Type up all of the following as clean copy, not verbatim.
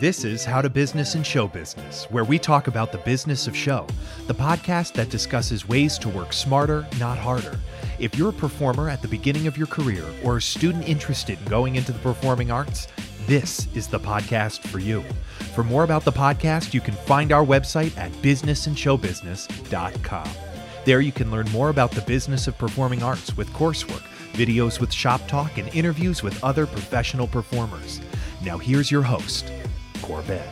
This is How to Business and Show Business, where we talk about the business of show, the podcast that discusses ways to work smarter, not harder. If you're a performer at the beginning of your career or a student interested in going into the performing arts, this is the podcast for you. For more about the podcast, you can find our website at businessandshowbusiness.com. There you can learn more about the business of performing arts with coursework, videos with shop talk, and interviews with other professional performers. Now here's your host, Corbett.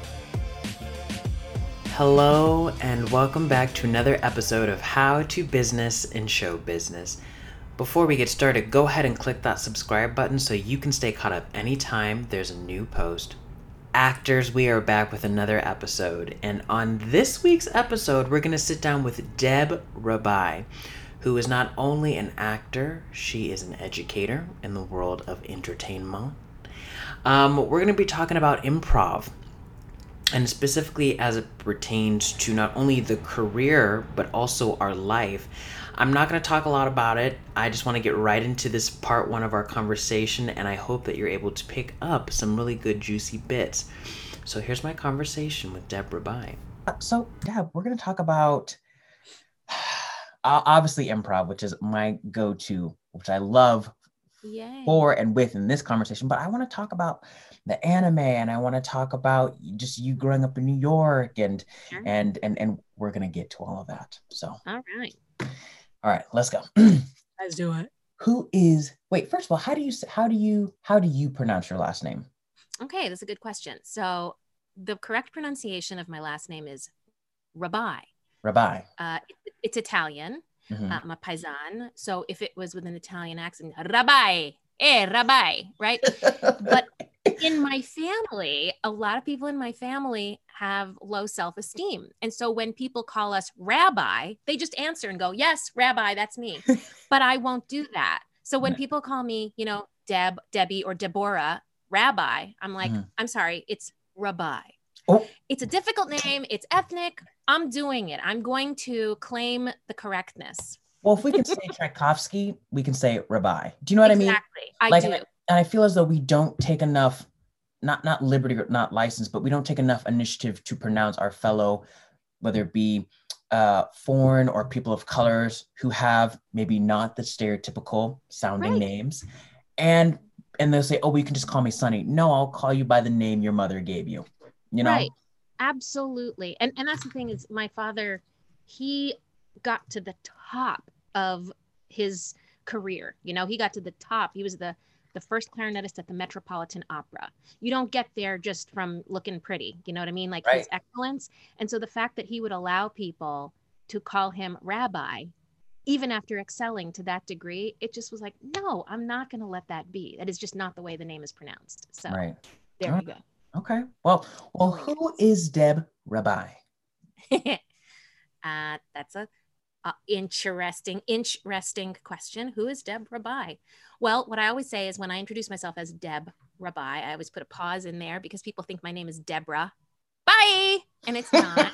Hello and welcome back to another episode of How to Business and Show Business. Before we get started, go ahead and click that subscribe button so you can stay caught up anytime there's a new post. Actors, we are back with another episode, and on this week's episode, we're going to sit down with Deb Rabai, who is not only an actor, she is an educator in the world of entertainment. We're going to be talking about improv, and specifically as it pertains to not only the career, but also our life. I'm not going to talk a lot about it. I just want to get right into this part one of our conversation, and I hope that you're able to pick up some really good, juicy bits. So here's my conversation with Deb Rabai. So, Deb, we're going to talk about, obviously, improv, which is my go-to, which I love for and with in this conversation. But I want to talk about the anime, and I want to talk about just you growing up in New York, and Sure. and we're going to get to all of that. So, All right, let's go. Let's do it. First of all, how do you pronounce your last name? Okay, that's a good question. So the correct pronunciation of my last name is Rabai. Rabai. It's Italian. Mhm. I'm a paisan. So if it was with an Italian accent, Rabai, Rabai, right? But in my family, a lot of people in my family have low self-esteem. And so when people call us Rabbi, they just answer and go, yes, Rabbi, that's me. But I won't do that. So when people call me, Deb, Debbie, or Deborah, Rabbi, I'm like, I'm sorry, it's Rabbi. Oh. It's a difficult name. It's ethnic. I'm doing it. I'm going to claim the correctness. Well, if we can say Tchaikovsky, we can say Rabai. Do you know what I mean? Exactly. I do. And I feel as though we don't take enough, not liberty or not license, but we don't take enough initiative to pronounce our fellow, whether it be foreign or people of colors who have maybe not the stereotypical sounding names. And they'll say, oh, well, you can just call me Sonny. No, I'll call you by the name your mother gave you. You know? Right. Absolutely. And that's the thing is my father, he got to the top of his career. He got to the top. He was the first clarinetist at the Metropolitan Opera. You don't get there just from looking pretty. You know what I mean? Like his excellence. And so the fact that he would allow people to call him Rabbi, even after excelling to that degree, it just was like, no, I'm not going to let that be. That is just not the way the name is pronounced. So there you go. Okay. Well, who is Deb Rabai? That's a interesting question. Who is Deb Rabai? Well, what I always say is when I introduce myself as Deb Rabai, I always put a pause in there because people think my name is Deborah. Bye! And it's not.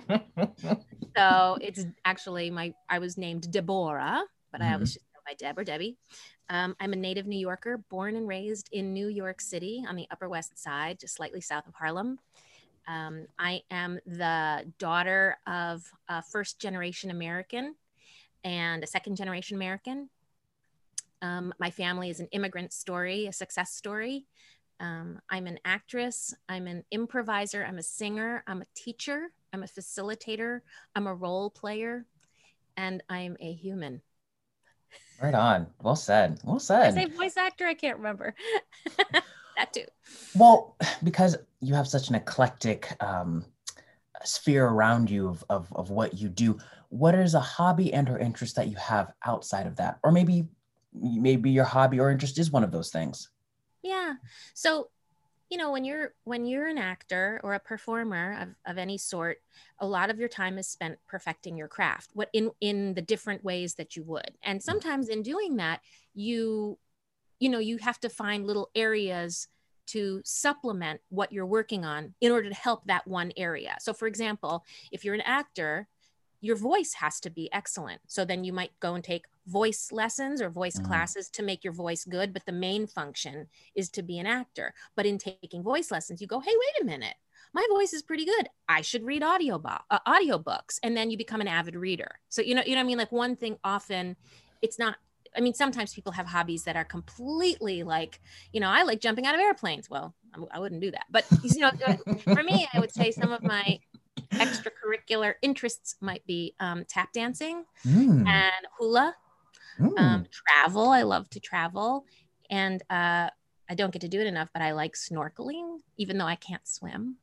So it's actually I was named Deborah, but I always just go by Deb or Debbie. I'm a native New Yorker, born and raised in New York City on the Upper West Side, just slightly south of Harlem. I am the daughter of a first-generation American and a second-generation American. My family is an immigrant story, a success story. I'm an actress. I'm an improviser. I'm a singer. I'm a teacher. I'm a facilitator. I'm a role player. And I'm a human. Right on. Well said. Well I said. say voice actor. I can't remember. That too. Well, because you have such an eclectic sphere around you of what you do, what is a hobby and or interest that you have outside of that? Or maybe your hobby or interest is one of those things. Yeah. So, when you're an actor or a performer of any sort, a lot of your time is spent perfecting your craft, what in the different ways that you would. And sometimes in doing that, you have to find little areas to supplement what you're working on in order to help that one area. So for example, if you're an actor, your voice has to be excellent. So then you might go and take voice lessons or voice classes to make your voice good. But the main function is to be an actor. But in taking voice lessons, you go, hey, wait a minute. My voice is pretty good. I should read audiobooks. And then you become an avid reader. So, you know what I mean? Like one thing often, it's not, I mean, sometimes people have hobbies that are completely like, I like jumping out of airplanes. Well, I wouldn't do that. But, for me, I would say some of my extracurricular interests might be tap dancing and hula, travel. I love to travel. And I don't get to do it enough, but I like snorkeling, even though I can't swim.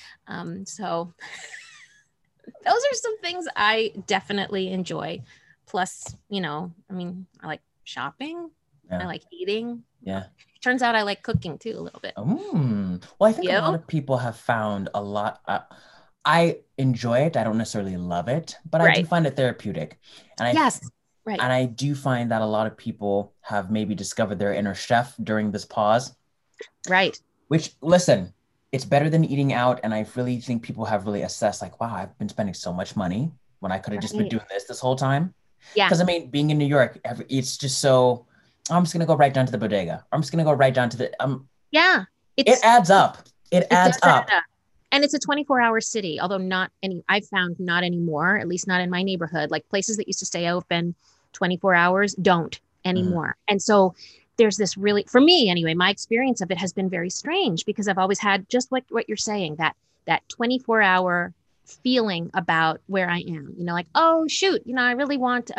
So those are some things I definitely enjoy. Plus, I like shopping. Yeah. I like eating. Yeah. Turns out I like cooking too a little bit. Well, I think a lot of people have found a lot. I enjoy it. I don't necessarily love it, but I do find it therapeutic. And And I do find that a lot of people have maybe discovered their inner chef during this pause. Right. Which, listen, it's better than eating out. And I really think people have really assessed like, wow, I've been spending so much money when I could have just been doing this whole time. Yeah. Because I mean, being in New York, it's just so, I'm just going to go right down to the bodega. I'm just going to go right down to the, yeah. It adds up. It adds up. And it's a 24-hour city, although I've found not anymore, at least not in my neighborhood. Like places that used to stay open 24 hours don't anymore. And so there's this really, for me anyway, my experience of it has been very strange because I've always had just what you're saying, that 24-hour feeling about where I am, like, oh shoot, I really want,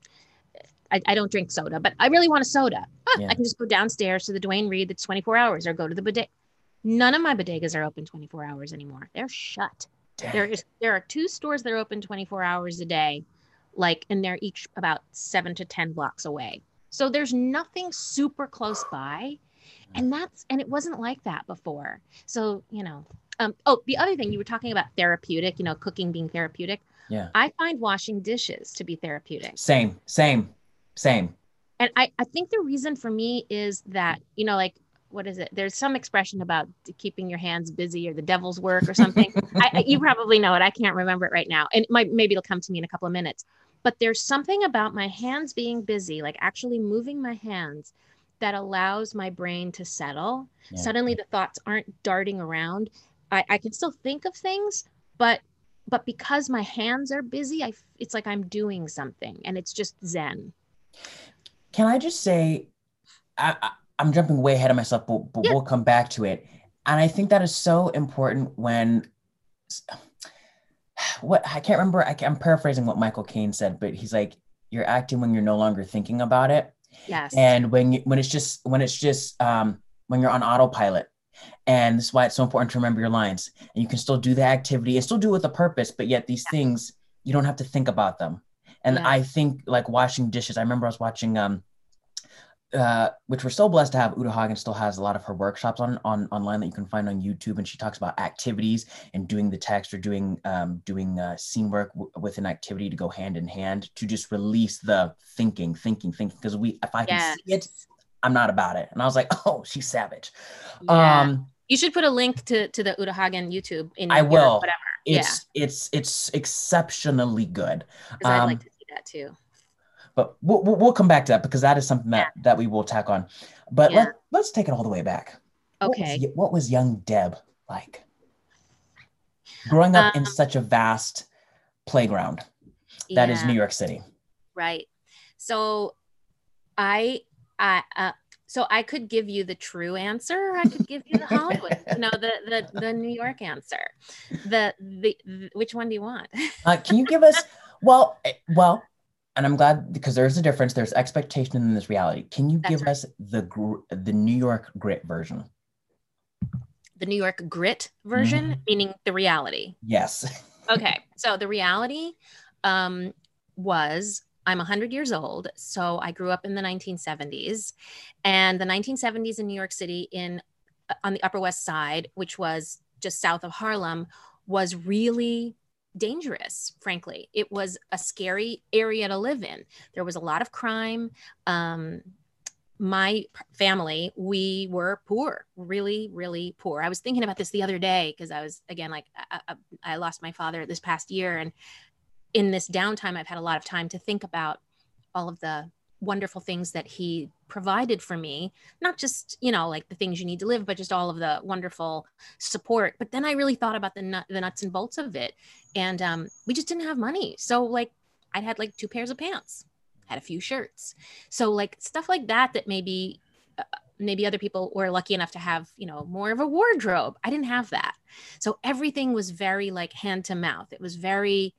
I don't drink soda, but I really want a soda. I can just go downstairs to the Duane Reade that's 24 hours or go to the bodega. None of my bodegas are open 24 hours anymore. They're shut. There are 2 stores that are open 24 hours a day, and they're each about 7 to 10 blocks away. So there's nothing super close by. And it wasn't like that before. So, the other thing you were talking about therapeutic, cooking being therapeutic. Yeah. I find washing dishes to be therapeutic. Same. And I think the reason for me is that, what is it? There's some expression about keeping your hands busy or the devil's work or something. You probably know it. I can't remember it right now. And maybe it'll come to me in a couple of minutes. But there's something about my hands being busy, like actually moving my hands, that allows my brain to settle. Yeah. Suddenly the thoughts aren't darting around. I can still think of things, but because my hands are busy, it's like I'm doing something and it's just zen. Can I just say, I'm jumping way ahead of myself, but we'll come back to it. And I think that is so important when, I can't remember, I'm paraphrasing what Michael Caine said, but he's like, you're acting when you're no longer thinking about it. Yes. And when you're on autopilot. And this is why it's so important to remember your lines. And you can still do the activity and still do it with a purpose, but yet these things, you don't have to think about them. And I think like washing dishes, I remember I was watching, which we're so blessed to have. Uta Hagen still has a lot of her workshops online that you can find on YouTube. And she talks about activities and doing the text or doing scene work with an activity to go hand in hand to just release the thinking. Because if I can see it, I'm not about it. And I was like, oh, she's savage. Yeah. You should put a link to the Uta Hagen YouTube in I will. Whatever. It's exceptionally good. Because I'd like to see that too. But we'll come back to that because that is something that we will tack on. But let's take it all the way back. Okay. What was young Deb like? Growing up in such a vast playground that is New York City. Right. So so I could give you the true answer. Or I could give you the Hollywood, the New York answer. Which one do you want? Can you give us? Well, and I'm glad because there's a difference. There's expectation and there's reality. Can you give us the New York grit version? The New York grit version, meaning the reality. Yes. Okay. So the reality was I'm 100 years old. So I grew up in the 1970s, and the 1970s in New York City on the Upper West Side, which was just south of Harlem, was really dangerous. Frankly, it was a scary area to live in. There was a lot of crime. My family, we were poor, really, really poor. I was thinking about this the other day because I was, again, like I lost my father this past year, in this downtime, I've had a lot of time to think about all of the wonderful things that he provided for me, not just, like the things you need to live, but just all of the wonderful support. But then I really thought about the nuts and bolts of it. And we just didn't have money. So like I had like 2 pairs of pants, had a few shirts. So like stuff like that maybe other people were lucky enough to have, more of a wardrobe. I didn't have that. So everything was very like hand to mouth. It was very,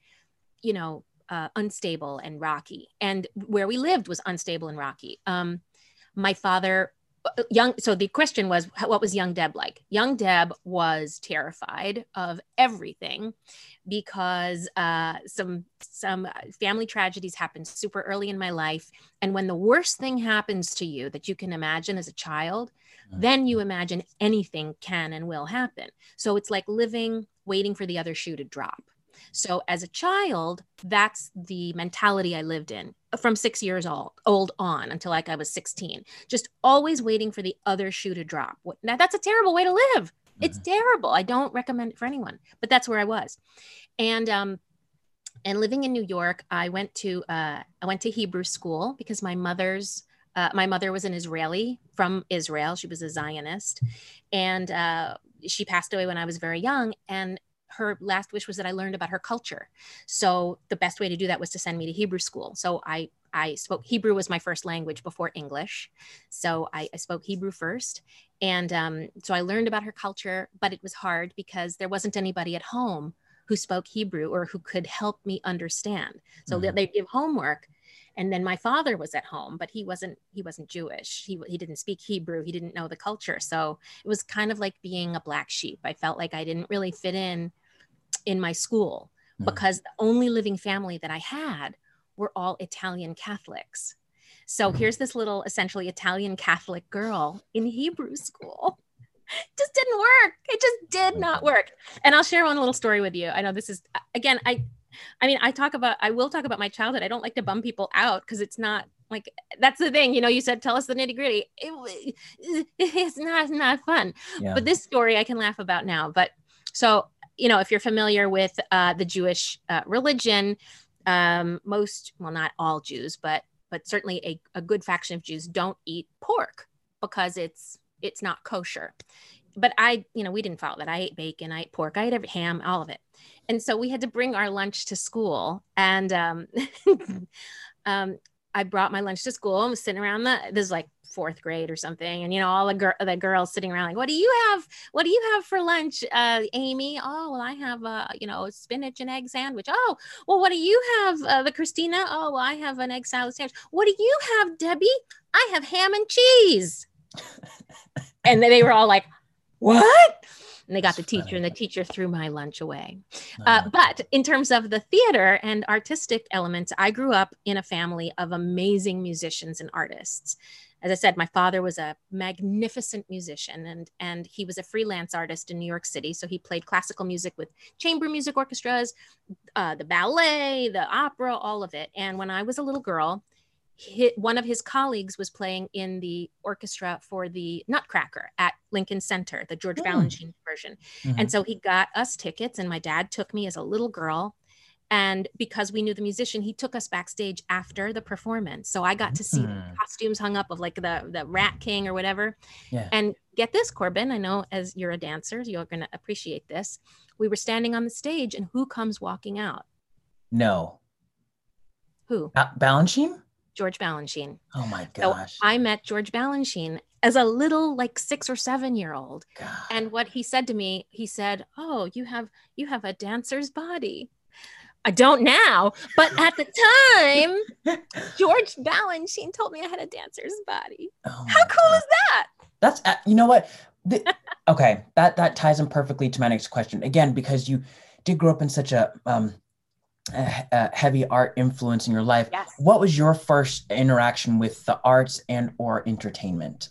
unstable and rocky. And where we lived was unstable and rocky. My father, so the question was, what was young Deb like? Young Deb was terrified of everything because some family tragedies happened super early in my life. And when the worst thing happens to you that you can imagine as a child, then you imagine anything can and will happen. So it's like waiting for the other shoe to drop. So as a child, that's the mentality I lived in from 6 years old on until like I was 16, just always waiting for the other shoe to drop. Now that's a terrible way to live. It's terrible. I don't recommend it for anyone, but that's where I was. And living in New York, I went to Hebrew school because my mother was an Israeli from Israel. She was a Zionist, and she passed away when I was very young. And her last wish was that I learned about her culture. So the best way to do that was to send me to Hebrew school. So I spoke Hebrew was my first language before English. So I spoke Hebrew first. And so I learned about her culture, but it was hard because there wasn't anybody at home who spoke Hebrew or who could help me understand. So they'd give homework. And then my father was at home, but he wasn't Jewish. He didn't speak Hebrew. He didn't know the culture. So it was kind of like being a black sheep. I felt like I didn't really fit in my school because the only living family that I had were all Italian Catholics. So here's this little essentially Italian Catholic girl in Hebrew school. Just didn't work. It just did not work. And I'll share one little story with you. I know this is, again, I will talk about my childhood. I don't like to bum people out because it's not like, that's the thing, you said, tell us the nitty gritty. It's not fun. Yeah. But this story I can laugh about now. But so, if you're familiar with the Jewish religion, not all Jews, but certainly a good faction of Jews don't eat pork because it's not kosher. But we didn't follow that. I ate bacon, I ate pork, I ate every ham, all of it. And so we had to bring our lunch to school. And I brought my lunch to school and was sitting around this is like 4th grade or something. And, all the girls sitting around like, what do you have for lunch, Amy? Oh, well, I have a spinach and egg sandwich. Oh, well, what do you have, the Christina? Oh, well, I have an egg salad sandwich. What do you have, Debbie? I have ham and cheese. And they were all like, what? And they got the teacher, and the teacher threw my lunch away. But in terms of the theater and artistic elements, I grew up in a family of amazing musicians and artists. As I said, my father was a magnificent musician, and he was a freelance artist in New York City. So he played classical music with chamber music orchestras, the ballet, the opera, all of it. And when I was a little girl, one of his colleagues was playing in the orchestra for the Nutcracker at Lincoln Center, the George Balanchine version. And so he got us tickets, and my dad took me as a little girl. And because we knew the musician, he took us backstage after the performance. So I got to see the costumes hung up of like the Rat King or whatever. Yeah. And get this, Corbin, I know as you're a dancer, you're going to appreciate this. We were standing on the stage, and who comes walking out? No. Who? Balanchine? George Balanchine. Oh my gosh. So I met George Balanchine as a little like 6 or 7-year-old. God. And what he said to me, he said, oh, you have a dancer's body. I don't now, but at the time, George Balanchine told me I had a dancer's body. Oh how cool God. Is that? That's, you know what? Okay, that ties in perfectly to my next question. Again, because you did grow up in such a heavy art influence in your life. Yes. What was your first interaction with the arts and or entertainment?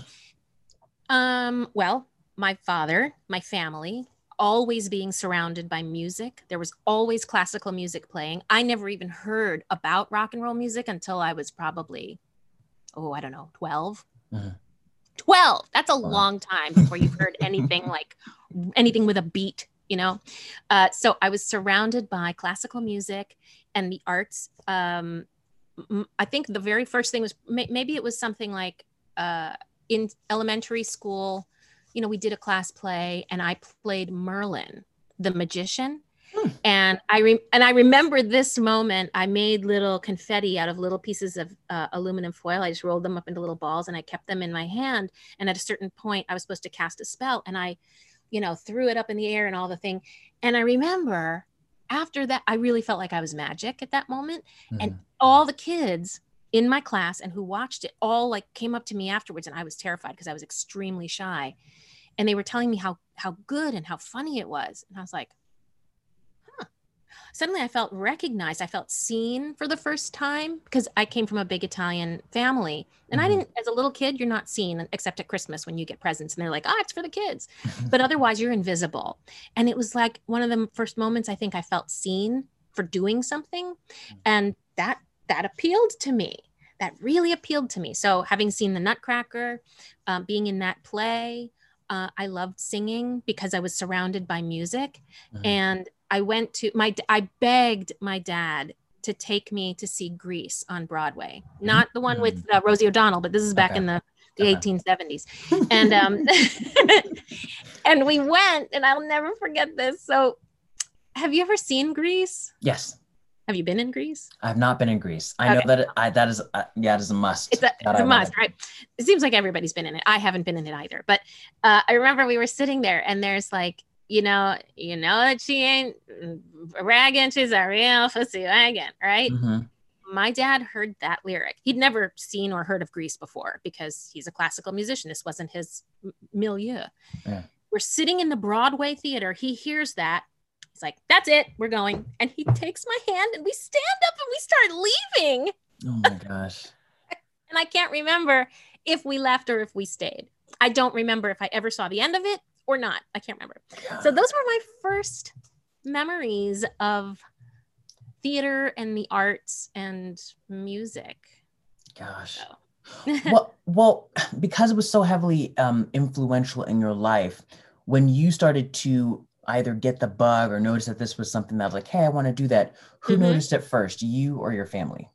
Well, my father, my family, always being surrounded by music. There was always classical music playing. I never even heard about rock and roll music until I was probably, 12. Mm-hmm. 12. That's a long time before you've heard anything like anything with a beat you know? So I was surrounded by classical music and the arts. I think the very first thing was maybe it was something like in elementary school, you know, we did a class play and I played Merlin, the magician. And I remember this moment. I made little confetti out of little pieces of aluminum foil. I just rolled them up into little balls and I kept them in my hand. And at a certain point, I was supposed to cast a spell, and I, you know, threw it up in the air and all the thing. And I remember after that, I really felt like I was magic at that moment. And all the kids in my class and who watched it all like came up to me afterwards, and I was terrified because I was extremely shy. And they were telling me how good and how funny it was. And I was like, suddenly I felt recognized. I felt seen for the first time because I came from a big Italian family. And I didn't, as a little kid, you're not seen except at Christmas when you get presents and they're like, it's for the kids. But otherwise you're invisible. And it was like one of the first moments I think I felt seen for doing something. And that appealed to me. That really appealed to me. So having seen the Nutcracker, being in that play, I loved singing because I was surrounded by music. And I begged my dad to take me to see Grease on Broadway, not the one with Rosie O'Donnell, but this is back in the 1870s. And, and we went, and I'll never forget this. So have you ever seen Grease? Yes. Have you been in Greece? I've not been in Greece. I know that that is it is a must. It's a must, right? It seems like everybody's been in it. I haven't been in it either. But I remember we were sitting there and there's like, you know that she ain't ragging, she's a real fussy wagon, right? My dad heard that lyric. He'd never seen or heard of Grease before because he's a classical musician. This wasn't his milieu. Yeah. We're sitting in the Broadway theater. He hears that. He's like, that's it, we're going. And he takes my hand and we stand up and we start leaving. Oh my gosh. And I can't remember if we left or if we stayed. I don't remember if I ever saw the end of it or not. I can't remember. Yeah. So those were my first memories of theater and the arts and music. Gosh. So. well, because it was so heavily influential in your life, when you started to either get the bug or notice that this was something that was like, hey, I want to do that. Who noticed it first, you or your family?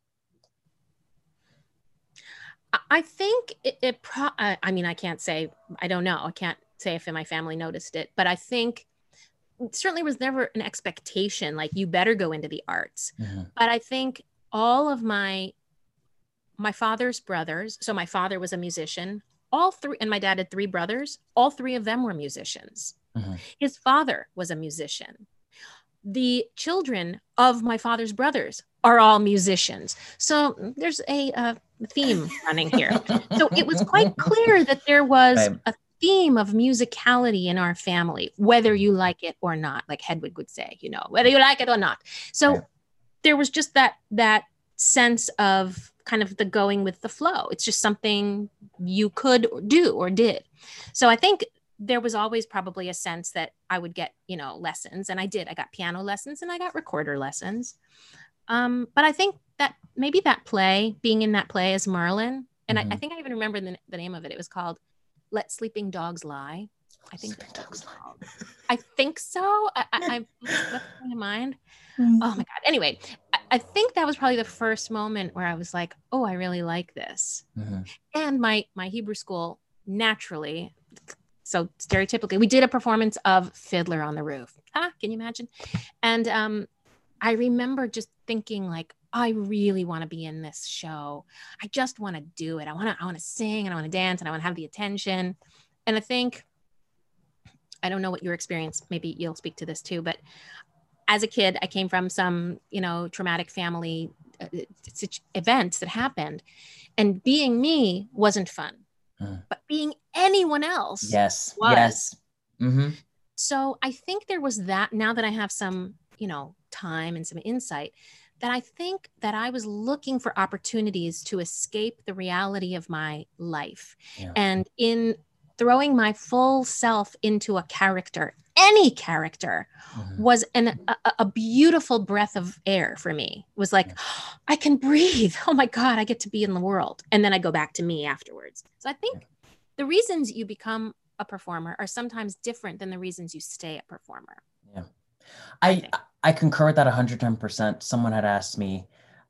I think I mean, I can't say, I don't know. I can't say if my family noticed it, but I think it certainly was never an expectation, like you better go into the arts. But I think all of my father's brothers, so my father was a musician, all three, and my dad had three brothers, all three of them were musicians. His father was a musician. The children of my father's brothers are all musicians. So there's a theme running here. So it was quite clear that there was a theme of musicality in our family, whether you like it or not, like Hedwig would say, you know, whether you like it or not. So there was just that sense of kind of the going with the flow. It's just something you could do or did. So I think there was always probably a sense that I would get, you know, lessons. And I did. I got piano lessons and I got recorder lessons. But I think that maybe that play, being in that play as Merlin, and I think I even remember the name of it. It was called Let Sleeping Dogs Lie. I think that's what it was called. I think so. I left in my mind. Oh my God. Anyway, I think that was probably the first moment where I was like, oh, I really like this. And my Hebrew school naturally, so stereotypically, we did a performance of Fiddler on the Roof. Can you imagine? And I remember just thinking like, I really want to be in this show. I just want to do it. I want to sing and I want to dance and I want to have the attention. And I think, I don't know what your experience, maybe you'll speak to this too, but as a kid, I came from some, you know, traumatic family events that happened, and being me wasn't fun. But being anyone else was. So I think there was that. Now that I have some, you know, time and some insight, that I think that I was looking for opportunities to escape the reality of my life. And in throwing my full self into a character, any character, was a beautiful breath of air for me. It was like, I can breathe. Oh my God, I get to be in the world. And then I go back to me afterwards. So I think the reasons you become a performer are sometimes different than the reasons you stay a performer. I concur with that 110%. Someone had asked me,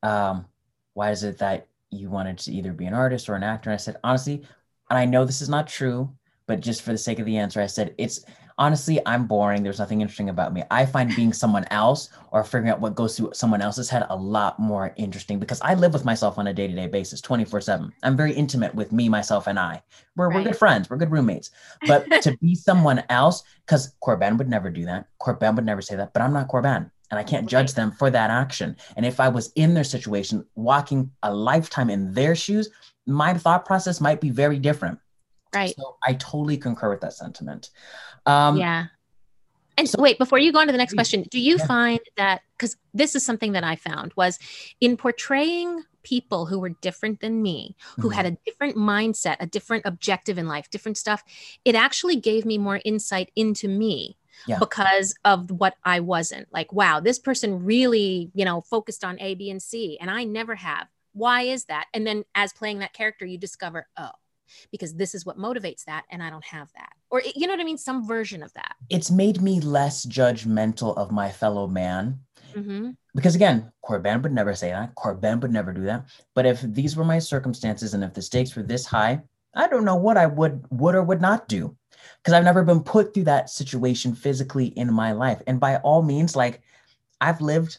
why is it that you wanted to either be an artist or an actor? And I said, honestly, and I know this is not true, but just for the sake of the answer, I said, it's honestly, I'm boring. There's nothing interesting about me. I find being someone else or figuring out what goes through someone else's head a lot more interesting because I live with myself on a day-to-day basis, 24/7. I'm very intimate with me, myself, and I. We're good friends. We're good roommates. But to be someone else, because Corban would never do that. Corban would never say that, but I'm not Corban. And I can't judge them for that action. And if I was in their situation, walking a lifetime in their shoes, my thought process might be very different. Right. So I totally concur with that sentiment. Yeah. And so, wait, before you go on to the next question, do you find that, because this is something that I found, was in portraying people who were different than me, who had a different mindset, a different objective in life, different stuff, it actually gave me more insight into me. Because of what I wasn't. Like, wow, this person really, focused on A, B, and C, and I never have. Why is that? And then as playing that character, you discover, oh, because this is what motivates that, and I don't have that. Or, you know what I mean? Some version of that. It's made me less judgmental of my fellow man. Mm-hmm. Because again, Corban would never say that. Corban would never do that. But if these were my circumstances and if the stakes were this high, I don't know what I would or would not do. Because I've never been put through that situation physically in my life. And by all means, like, I've lived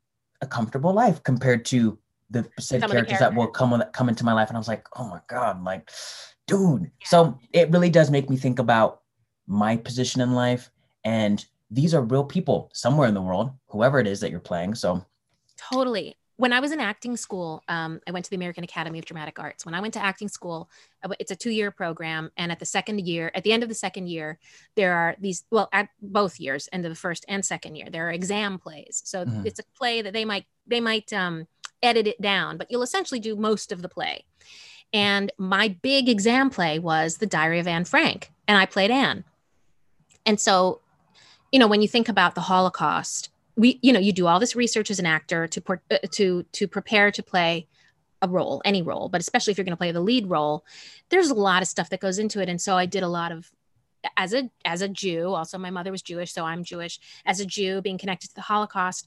a comfortable life compared to the said characters that will come into my life. And I was like, oh my God, like, dude. Yeah. So it really does make me think about my position in life. And these are real people somewhere in the world, whoever it is that you're playing. So totally. When I was in acting school, I went to the American Academy of Dramatic Arts. When I went to acting school, it's a 2-year program. And at the end of the second year, there are these, well, at both years, end of the first and second year, there are exam plays. So it's a play that they might edit it down, but you'll essentially do most of the play. And my big exam play was The Diary of Anne Frank. And I played Anne. And so, when you think about the Holocaust, you do all this research as an actor to prepare to play a role, any role, but especially if you're going to play the lead role, there's a lot of stuff that goes into it. And so I did a lot of, as a Jew, also my mother was Jewish, so I'm Jewish, as a Jew being connected to the Holocaust,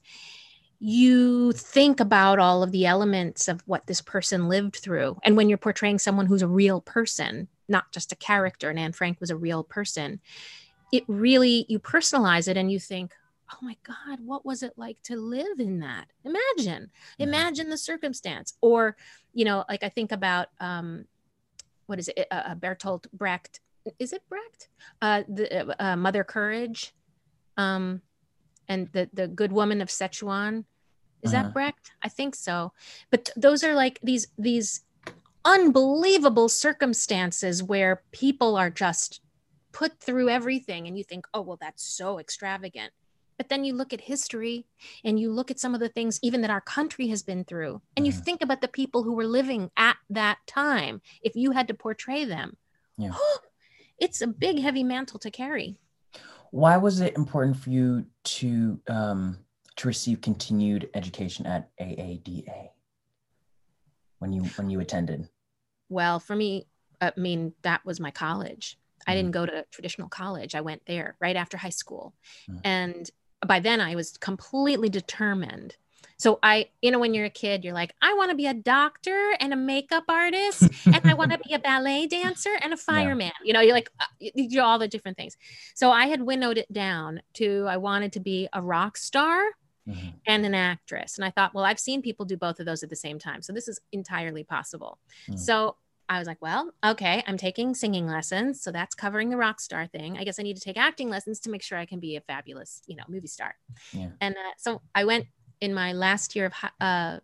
you think about all of the elements of what this person lived through. And when you're portraying someone who's a real person, not just a character, and Anne Frank was a real person, it really, you personalize it and you think, oh my God, what was it like to live in that? Imagine the circumstance. Or, like I think about, what is it? Bertolt Brecht. Is it Brecht? The Mother Courage, and the Good Woman of Sichuan. Is that Brecht? I think so. But those are like these unbelievable circumstances where people are just put through everything. And you think, oh, well, that's so extravagant. But then you look at history and you look at some of the things even that our country has been through. And you think about the people who were living at that time. If you had to portray them, it's a big, heavy mantle to carry. Why was it important for you to receive continued education at AADA when you attended? Well, for me, that was my college. I didn't go to traditional college. I went there right after high school. And by then I was completely determined. So when you're a kid, you're like, I want to be a doctor and a makeup artist, and I want to be a ballet dancer and a fireman. You're like, you do all the different things. So I had winnowed it down to, I wanted to be a rock star and an actress. And I thought, well, I've seen people do both of those at the same time. So this is entirely possible. So I was like, well, okay, I'm taking singing lessons. So that's covering the rock star thing. I guess I need to take acting lessons to make sure I can be a fabulous, movie star. Yeah. And so I went in my last year of, high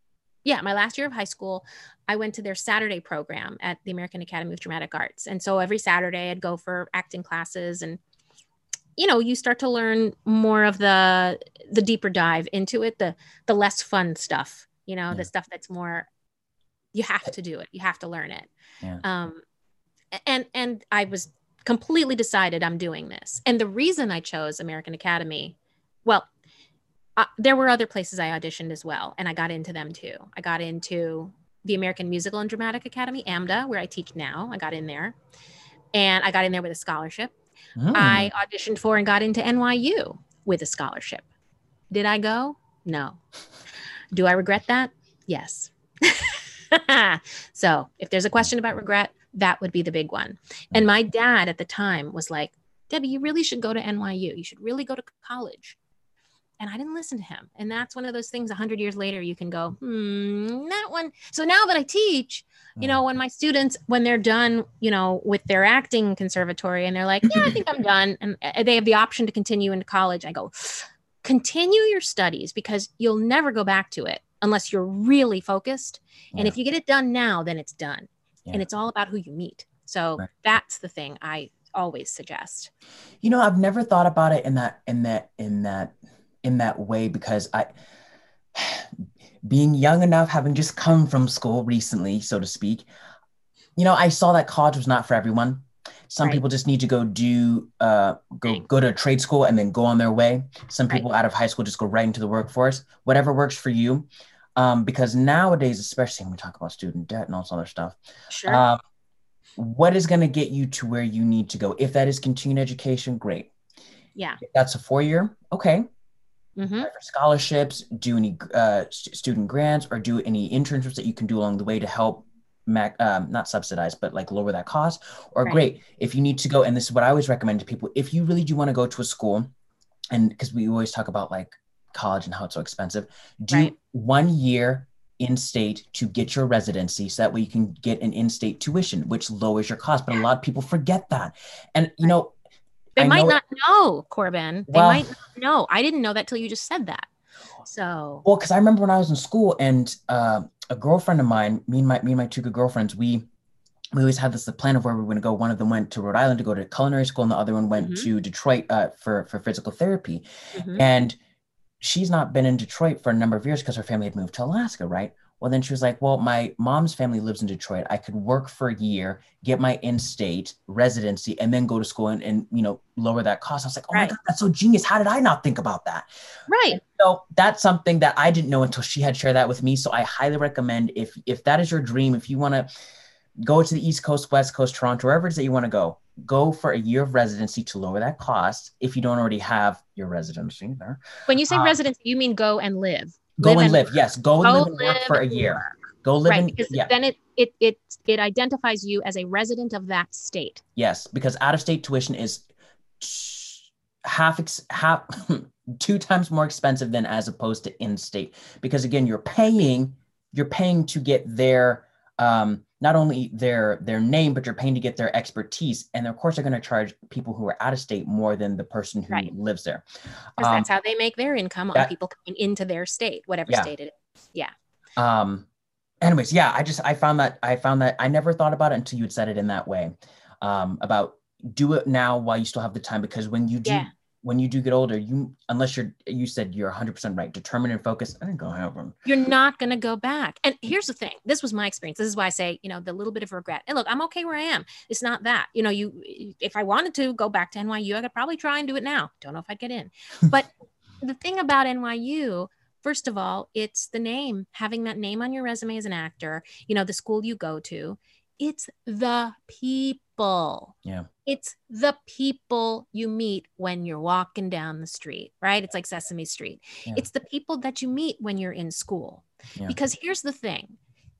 school. I went to their Saturday program at the American Academy of Dramatic Arts. And so every Saturday I'd go for acting classes, and, you start to learn more of the deeper dive into it, the less fun stuff, the stuff that's more, you have to do it. You have to learn it. Yeah. And I was completely decided I'm doing this. And the reason I chose American Academy, well, there were other places I auditioned as well. And I got into them too. I got into the American Musical and Dramatic Academy, AMDA, where I teach now. I got in there. And I got in there with a scholarship. I auditioned for and got into NYU. with a scholarship. Did I go? No. Do I regret that? Yes. So if there's a question about regret, that would be the big one. And my dad at the time was like, Debbie, you really should go to NYU. You should really go to college. And I didn't listen to him. And that's one of those things 100 years later, you can go, that one. So now that I teach, when my students, when they're done, with their acting conservatory and they're like, yeah, I think I'm done. And they have the option to continue into college. I go, continue your studies because you'll never go back to it unless you're really focused. And if you get it done now, then it's done. And it's all about who you meet. So that's the thing I always suggest. I've never thought about it in that way, because being young enough, having just come from school recently, so to speak, I saw that college was not for everyone. Some people just need to go go to trade school and then go on their way. Some people out of high school just go right into the workforce, whatever works for you. Because nowadays, especially when we talk about student debt and all this other stuff, what is going to get you to where you need to go? If that is continuing education, great. Yeah. If that's a 4-year, okay. Mm-hmm. For scholarships, do any student grants, or do any internships that you can do along the way to help not subsidize, but like lower that cost, or great. If you need to go, and this is what I always recommend to people, if you really do want to go to a school, and because we always talk about like college and how it's so expensive, do 1 year in-state to get your residency, so that way you can get an in-state tuition, which lowers your cost. But a lot of people forget that. And, they might not know, Corbin. They might not know. I didn't know that till you just said that. So. Well, because I remember when I was in school, and a girlfriend of mine, me and my two good girlfriends, we always had the plan of where we were going to go. One of them went to Rhode Island to go to culinary school, and the other one went to Detroit for physical therapy. And she's not been in Detroit for a number of years because her family had moved to Alaska, right? Well, then she was like, well, my mom's family lives in Detroit. I could work for a year, get my in-state residency, and then go to school and lower that cost. I was like, oh my God, that's so genius. How did I not think about that? Right. And so that's something that I didn't know until she had shared that with me. So I highly recommend, if that is your dream, if you want to go to the East Coast, West Coast, Toronto, wherever it is that you want to go for a year of residency to lower that cost if you don't already have your residency there. When you say residency, you mean go and live. Go and live. Yes. Go and live and work for a year. Go live because then it identifies you as a resident of that state. Yes, because out-of-state tuition is half 2 times more expensive than as opposed to in-state. Because again, you're paying to get their not only their name, but you're paying to get their expertise. And of course, they're going to charge people who are out of state more than the person who lives there. Because that's how they make their income on people coming into their state, whatever state it is. Yeah. Anyways, I found that I never thought about it until you had said it in that way, about do it now while you still have the time, because when you do get older, unless you said you're 100% right, determined and focused, I ain't gonna happen. You're not gonna go back. And here's the thing. This was my experience. This is why I say, the little bit of regret. And look, I'm okay where I am. It's not that, if I wanted to go back to NYU, I could probably try and do it now. Don't know if I'd get in. But the thing about NYU, first of all, it's the name, having that name on your resume as an actor, the school you go to. It's the people. Yeah. It's the people you meet when you're walking down the street, right? It's like Sesame Street. Yeah. It's the people that you meet when you're in school. Yeah. Because here's the thing.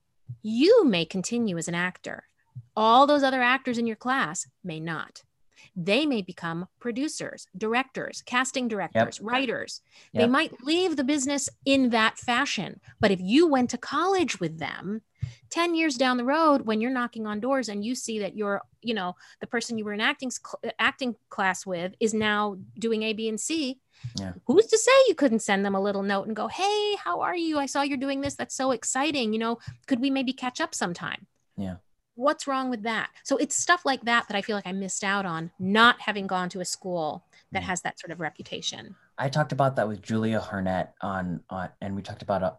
You may continue as an actor. All those other actors in your class may not. They may become producers, directors, casting directors, writers. They might leave the business in that fashion. But if you went to college with them, 10 years down the road, when you're knocking on doors and you see that you're, the person you were in acting class with is now doing A, B, and C, who's to say you couldn't send them a little note and go, hey, how are you? I saw you're doing this. That's so exciting. Could we maybe catch up sometime? Yeah. What's wrong with that? So it's stuff like that I feel like I missed out on, not having gone to a school that has that sort of reputation. I talked about that with Julia Harnett on and we talked about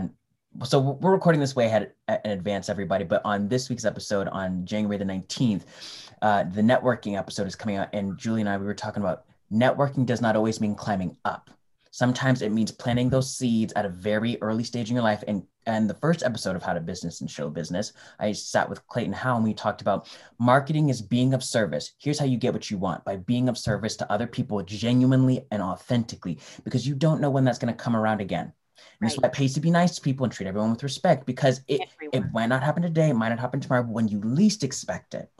so we're recording this way ahead in advance, everybody, but on this week's episode on January the 19th, the networking episode is coming out, and Julie and I, we were talking about networking does not always mean climbing up. Sometimes it means planting those seeds at a very early stage in your life. And the first episode of How to Business and Show Business, I sat with Clayton Howe and we talked about marketing is being of service. Here's how you get what you want, by being of service to other people genuinely and authentically, because you don't know when that's going to come around again. And that's why it pays to be nice to people and treat everyone with respect, because it might not happen today, it might not happen tomorrow, but when you least expect it,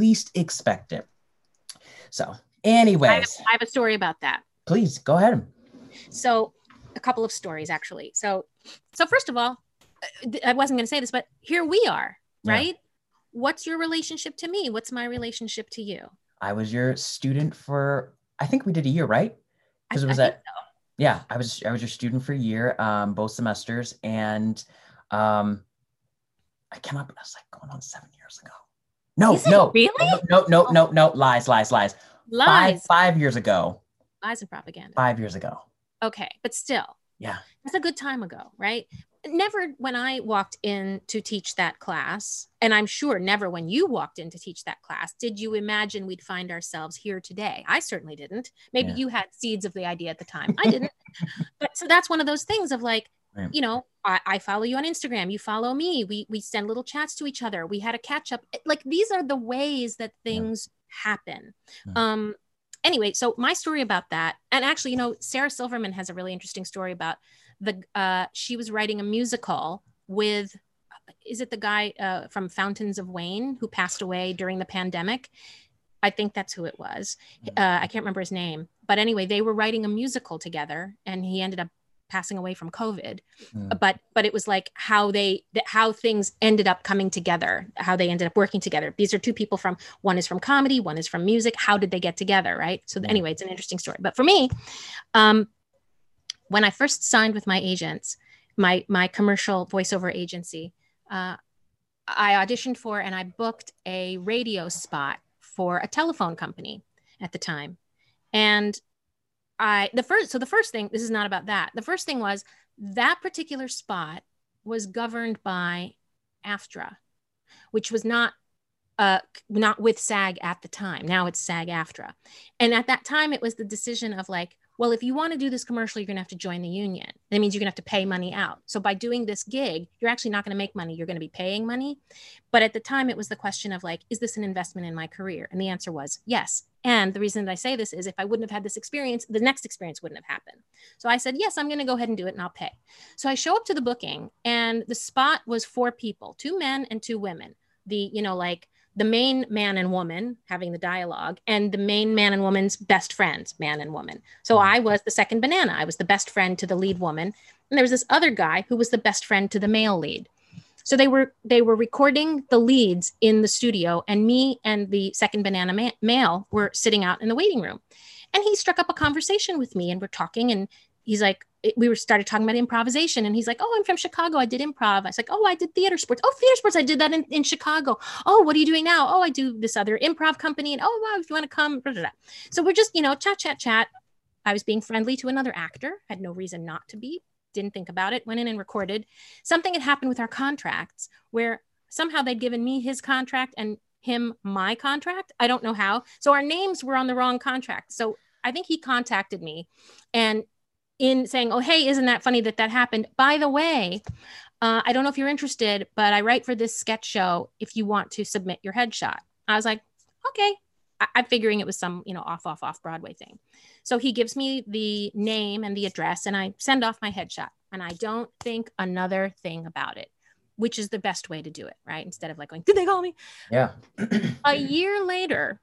So anyways. I have a story about that. Please go ahead. So a couple of stories, actually. So first of all, I wasn't going to say this, but here we are, right? Yeah. What's your relationship to me? What's my relationship to you? I was your student for, I think we did a year, right? Because it was at, so. Yeah, I was your student for a year, both semesters. And I cannot, but that's like going on 7 years ago. No, really? No, lies. Lies. 5 years ago. Lies and propaganda. 5 years ago. Okay, but still. Yeah. That's a good time ago, right? Never when I walked in to teach that class, and I'm sure never when you walked in to teach that class, did you imagine we'd find ourselves here today? I certainly didn't. Maybe you had seeds of the idea at the time. I didn't. But so that's one of those things of like, you know, I follow you on Instagram, you follow me, we send little chats to each other, we had a catch up. Like these are the ways that things happen. Anyway, so my story about that, and actually, you know, Sarah Silverman has a really interesting story about she was writing a musical with, is it the guy from Fountains of Wayne who passed away during the pandemic? I think that's who it was. I can't remember his name, but anyway, they were writing a musical together and he ended up passing away from COVID. But it was like how things ended up coming together, how they ended up working together. These are two people one is from comedy, one is from music. How did they get together? Right. So anyway, it's an interesting story. But for me, when I first signed with my agents, my commercial voiceover agency, I auditioned for and I booked a radio spot for a telephone company at the time. And the first thing, this is not about that. The first thing was that particular spot was governed by AFTRA, which was not with SAG at the time. Now it's SAG-AFTRA. And at that time, it was the decision of like, well, if you want to do this commercial, you're going to have to join the union. That means you're going to have to pay money out. So by doing this gig, you're actually not going to make money. You're going to be paying money. But at the time, it was the question of like, is this an investment in my career? And the answer was yes. And the reason that I say this is if I wouldn't have had this experience, the next experience wouldn't have happened. So I said, yes, I'm going to go ahead and do it and I'll pay. So I show up to the booking and the spot was 4 people, 2 men and 2 women. The main man and woman having the dialogue and the main man and woman's best friends, man and woman. So I was the second banana. I was the best friend to the lead woman. And there was this other guy who was the best friend to the male lead. So they were recording the leads in the studio and me and the second banana male were sitting out in the waiting room. And he struck up a conversation with me and we're talking and he's like, started talking about improvisation and he's like, oh, I'm from Chicago. I did improv. I was like, oh, I did theater sports. Oh, theater sports. I did that in Chicago. Oh, what are you doing now? Oh, I do this other improv company. And oh, wow, if you want to come. Blah, blah, blah. So we're just, chat. I was being friendly to another actor. Had no reason not to be. Didn't think about it. Went in and recorded. Something had happened with our contracts where somehow they'd given me his contract and him my contract. I don't know how. So our names were on the wrong contract. So I think he contacted me and in saying, oh, hey, isn't that funny that happened? By the way, I don't know if you're interested, but I write for this sketch show if you want to submit your headshot. I was like, okay. I'm figuring it was some, off Broadway thing. So he gives me the name and the address and I send off my headshot and I don't think another thing about it, which is the best way to do it, right? Instead of like going, did they call me? Yeah. A year later,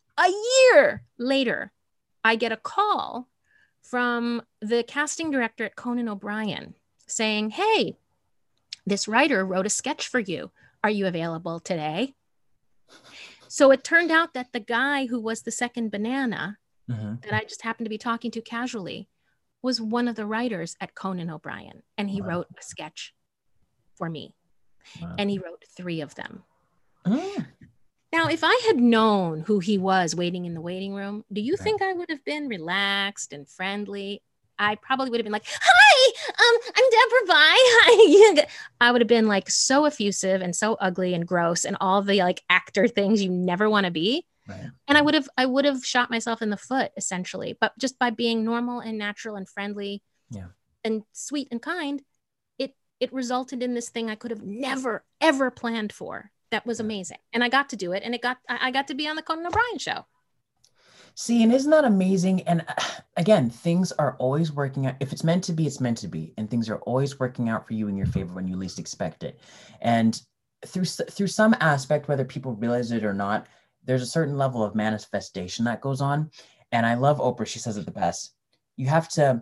I get a call from the casting director at Conan O'Brien saying, hey, this writer wrote a sketch for you. Are you available today? So it turned out that the guy who was the second banana that I just happened to be talking to casually was one of the writers at Conan O'Brien. And he wrote a sketch for me. Wow. And he wrote 3 of them. Now, if I had known who he was waiting in the waiting room, do you think I would have been relaxed and friendly? I probably would have been like, hi, I'm Deborah Bai. Hi. I would have been like so effusive and so ugly and gross and all the like actor things you never want to be. Right. And I would have shot myself in the foot essentially, but just by being normal and natural and friendly and sweet and kind, it resulted in this thing I could have never, ever planned for. That was amazing. And I got to do it. And I got to be on the Conan O'Brien show. See, and isn't that amazing? And again, things are always working out. If it's meant to be, it's meant to be. And things are always working out for you in your favor when you least expect it. And through some aspect, whether people realize it or not, there's a certain level of manifestation that goes on. And I love Oprah. She says it the best. You have to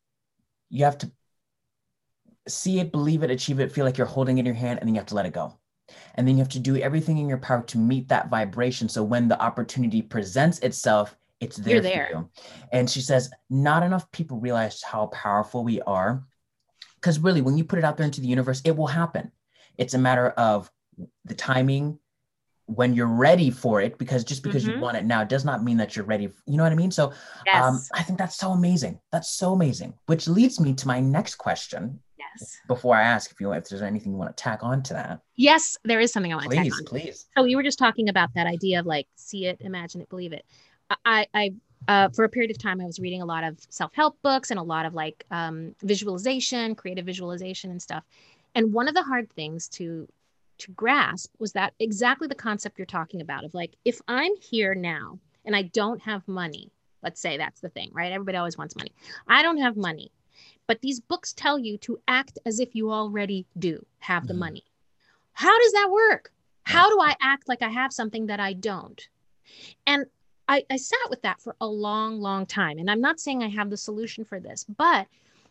see it, believe it, achieve it, feel like you're holding it in your hand, and then you have to let it go. And then you have to do everything in your power to meet that vibration. So when the opportunity presents itself, it's there for you. And she says, not enough people realize how powerful we are. Because really, when you put it out there into the universe, it will happen. It's a matter of the timing, when you're ready for it, because just because you want it now does not mean that you're ready. You know what I mean? So I think that's so amazing. That's so amazing, which leads me to my next question. Yes. Before I ask if there's anything you want to tack on to that. Yes, there is something I want to tack on. Please. So you were just talking about that idea of like, see it, imagine it, believe it. I for a period of time, I was reading a lot of self-help books and a lot of like visualization, creative visualization and stuff. And one of the hard things to grasp was that exactly the concept you're talking about of like, if I'm here now and I don't have money, let's say that's the thing, right? Everybody always wants money. I don't have money, but these books tell you to act as if you already do have the money. How does that work? How do I act like I have something that I don't? And I sat with that for a long, long time. And I'm not saying I have the solution for this, but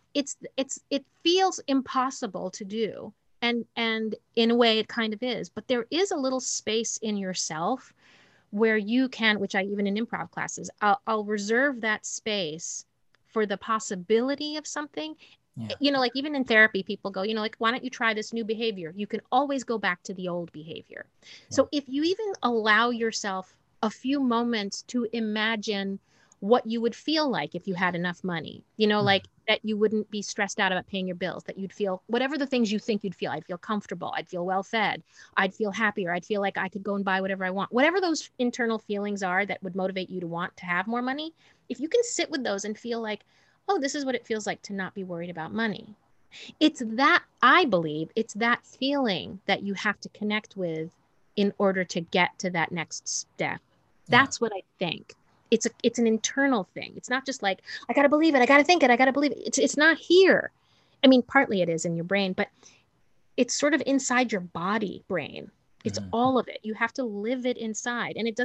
it feels impossible to do. And in a way it kind of is, but there is a little space in yourself where you can, which I even in improv classes, I'll reserve that space for the possibility of something. You know, like even in therapy, people go, you know, like, why don't you try this new behavior? You can always go back to the old behavior. So if you even allow yourself a few moments to imagine what you would feel like if you had enough money, you know, like that you wouldn't be stressed out about paying your bills, that you'd feel whatever the things you think you'd feel. I'd feel comfortable. I'd feel well fed. I'd feel happier. I'd feel like I could go and buy whatever I want. Whatever those internal feelings are that would motivate you to want to have more money. If you can sit with those and feel like, oh, this is what it feels like to not be worried about money. It's that, I believe, it's that feeling that you have to connect with in order to get to that next step. That's what I think. It's an internal thing. It's not just like, I got to believe it. I got to think it. I got to believe it. It's not here. I mean, partly it is in your brain, but it's sort of inside your body brain. It's all of it. You have to live it inside. And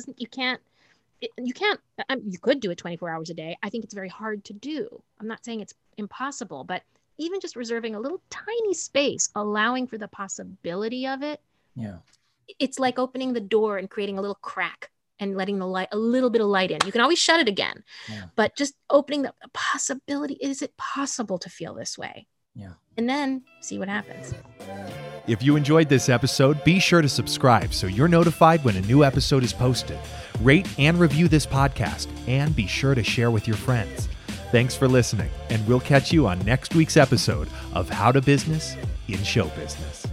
you could do it 24 hours a day. I think it's very hard to do. I'm not saying it's impossible, but even just reserving a little tiny space, allowing for the possibility of it. Yeah. It's like opening the door and creating a little crack and letting the light, a little bit of light in. You can always shut it again, but just opening the possibility. Is it possible to feel this way? Yeah. And then see what happens. If you enjoyed this episode, be sure to subscribe so you're notified when a new episode is posted. Rate and review this podcast, and be sure to share with your friends. Thanks for listening, and we'll catch you on next week's episode of How to Business in Show Business.